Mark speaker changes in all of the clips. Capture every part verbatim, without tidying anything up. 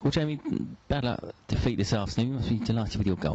Speaker 1: Well, Jamie, bad luck defeat this afternoon. You must be delighted with your goal.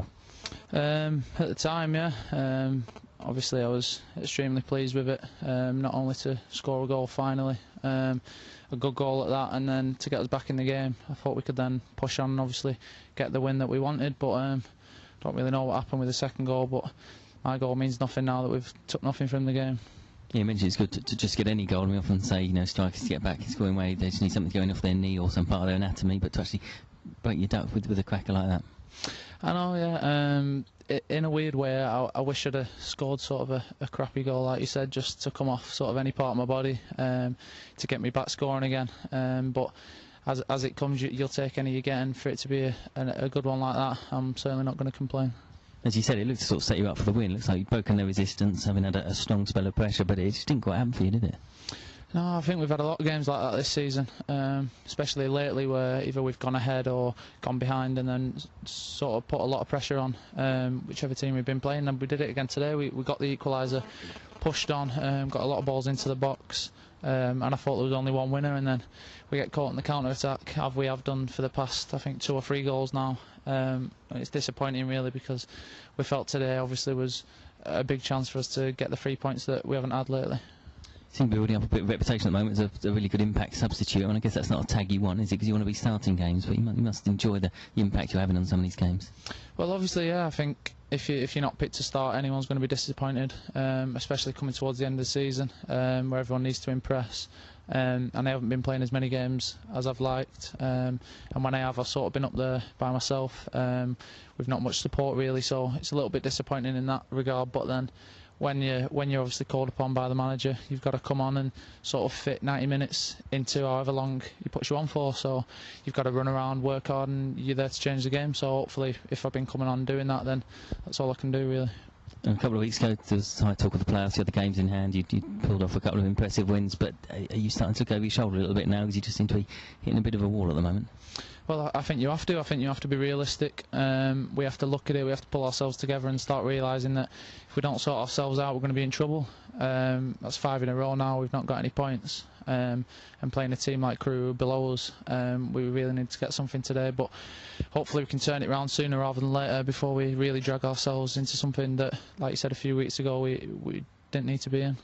Speaker 2: Um, at the time, yeah. Um, obviously, I was extremely pleased with it. Um, not only to score a goal finally, um, a good goal at that, and then to get us back in the game. I thought we could then push on and obviously get the win that we wanted. But um, don't really know what happened with the second goal. But my goal means nothing now that we've took nothing from the game.
Speaker 1: Yeah, you mentioned it's good to, to just get any goal. We often say, you know, strikers to get back in scoring way, they just need something going off their knee or some part of their anatomy, but to actually break your duck with, with a cracker like that.
Speaker 2: I know, yeah. Um, in a weird way, I, I wish I'd have scored sort of a, a crappy goal, like you said, just to come off sort of any part of my body um, to get me back scoring again. Um, but as as it comes, you, you'll take any you get, and for it to be a, a, a good one like that, I'm certainly not going to complain.
Speaker 1: As you said, it looked to sort of set you up for the win. It looks like you've broken the resistance, having had a, a strong spell of pressure, but it just didn't quite happen for you, did it?
Speaker 2: No, I think we've had a lot of games like that this season, um, especially lately, where either we've gone ahead or gone behind and then sort of put a lot of pressure on um, whichever team we've been playing. And we did it again today. We, we got the equaliser, pushed on, um, got a lot of balls into the box, um, and I thought there was only one winner, and then we get caught in the counter-attack, as we have done for the past, I think, two or three goals now. Um, and it's disappointing, really, because we felt today, obviously, was a big chance for us to get the three points that we haven't had lately.
Speaker 1: Seem to be building up a bit of reputation at the moment as a, a really good impact substitute. I mean, I guess that's not a tag you want, is it? Because you want to be starting games, but you must, you must enjoy the, the impact you're having on some of these games. Well,
Speaker 2: obviously, yeah. I think if you if you're not picked to start, anyone's going to be disappointed, um, especially coming towards the end of the season, um, where everyone needs to impress. Um, and I haven't been playing as many games as I've liked, um, and when I have, I've sort of been up there by myself um, with not much support really. So it's a little bit disappointing in that regard. But then, when you when you're obviously called upon by the manager, you've got to come on and sort of fit ninety minutes into however long he puts you on for. So you've got to run around, work hard, and you're there to change the game. So hopefully, if I've been coming on and doing that, then that's all I can do really.
Speaker 1: A couple of weeks ago, there was high talk of the playoffs. You had the games in hand. You, you pulled off a couple of impressive wins, but are you starting to look over your shoulder a little bit now, because you just seem to be hitting a bit of a wall at the moment?
Speaker 2: Well, I think you have to. I think you have to be realistic. Um, we have to look at it. We have to pull ourselves together and start realising that if we don't sort ourselves out, we're going to be in trouble. Um, that's five in a row now. We've not got any points. Um, and playing a team like Crewe below us, um, we really need to get something today. But hopefully we can turn it around sooner rather than later, before we really drag ourselves into something that, like you said a few weeks ago, we, we didn't need to be in.